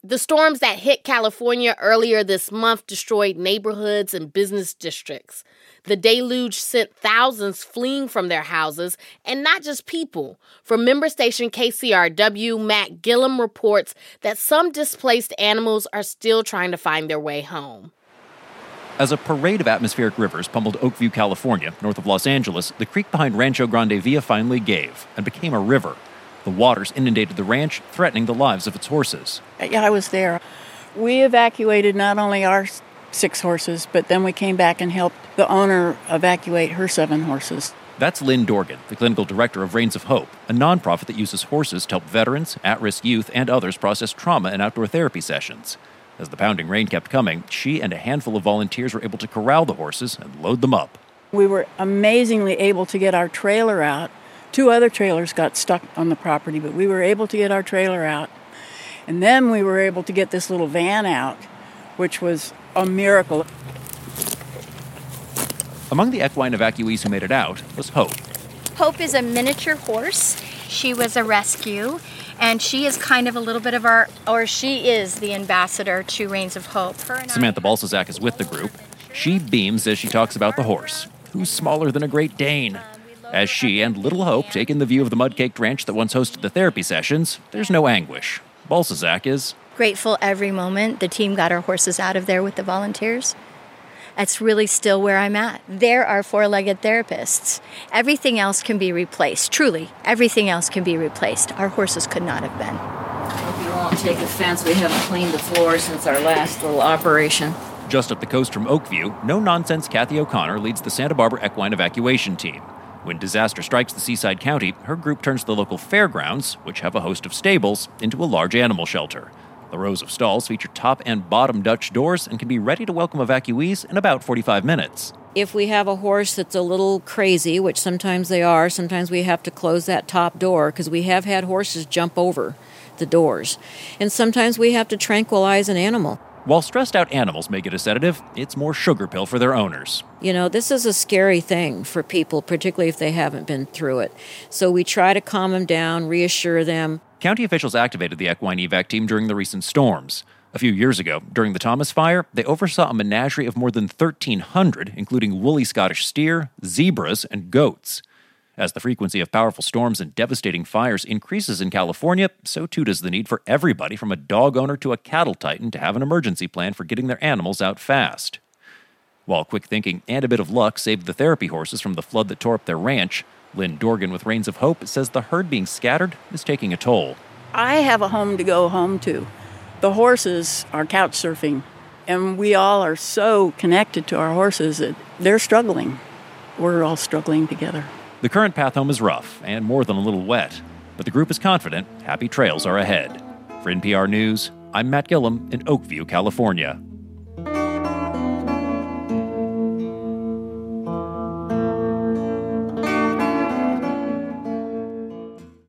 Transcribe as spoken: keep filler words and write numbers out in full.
The storms that hit California earlier this month destroyed neighborhoods and business districts. The deluge sent thousands fleeing from their houses, and not just people. From member station K C R W, Matt Gillum reports that some displaced animals are still trying to find their way home. As a parade of atmospheric rivers pummeled Oakview, California, north of Los Angeles, the creek behind Rancho Grande Villa finally gave and became a river. The waters inundated the ranch, threatening the lives of its horses. Yeah, I was there. We evacuated not only our six horses, but then we came back and helped the owner evacuate her seven horses. That's Lynn Dorgan, the clinical director of Reins of Hope, a nonprofit that uses horses to help veterans, at-risk youth, and others process trauma in outdoor therapy sessions. As the pounding rain kept coming, she and a handful of volunteers were able to corral the horses and load them up. We were amazingly able to get our trailer out. Two other trailers got stuck on the property, but we were able to get our trailer out. And then we were able to get this little van out, which was a miracle. Among the equine evacuees who made it out was Hope. Hope is a miniature horse. She was a rescue, and she is kind of a little bit of our, or she is the ambassador to Reins of Hope. Her and Samantha I, Balsazak is with the group. She beams as she talks about the horse, who's smaller than a Great Dane. As she and Little Hope take in the view of the mud-caked ranch that once hosted the therapy sessions, there's no anguish. Balsazak is grateful every moment the team got our horses out of there with the volunteers. That's really still where I'm at. There are four-legged therapists. Everything else can be replaced. Truly, everything else can be replaced. Our horses could not have been. Hope you won't take offense. We haven't cleaned the floor since our last little operation. Just up the coast from Oakview, no-nonsense Kathy O'Connor leads the Santa Barbara Equine Evacuation Team. When disaster strikes the seaside county, her group turns the local fairgrounds, which have a host of stables, into a large animal shelter. The rows of stalls feature top and bottom Dutch doors and can be ready to welcome evacuees in about forty-five minutes. If we have a horse that's a little crazy, which sometimes they are, sometimes we have to close that top door because we have had horses jump over the doors. And sometimes we have to tranquilize an animal. While stressed-out animals may get a sedative, it's more sugar pill for their owners. You know, this is a scary thing for people, particularly if they haven't been through it. So we try to calm them down, reassure them. County officials activated the equine evac team during the recent storms. A few years ago, during the Thomas Fire, they oversaw a menagerie of more than thirteen hundred, including woolly Scottish steer, zebras, and goats. As the frequency of powerful storms and devastating fires increases in California, so too does the need for everybody from a dog owner to a cattle titan to have an emergency plan for getting their animals out fast. While quick thinking and a bit of luck saved the therapy horses from the flood that tore up their ranch, Lynn Dorgan with Reins of Hope says the herd being scattered is taking a toll. I have a home to go home to. The horses are couch surfing, and we all are so connected to our horses that they're struggling. We're all struggling together. The current path home is rough and more than a little wet, but the group is confident happy trails are ahead. For N P R News, I'm Matt Gillum in Oakview, California.